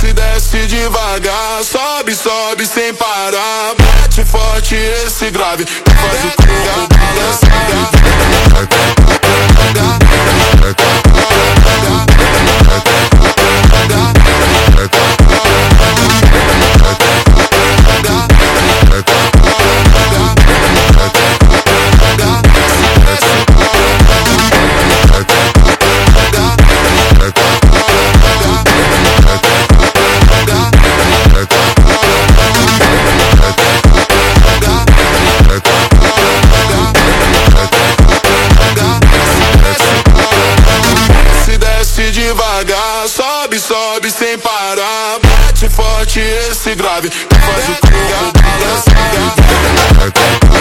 Desce, desce devagar, sobe, sobe sem parar. Bate forte esse grave, que faz o corpo balançar. Devagar, sobe, sobe sem parar. Bate forte esse grave, que faz o corpo balançar.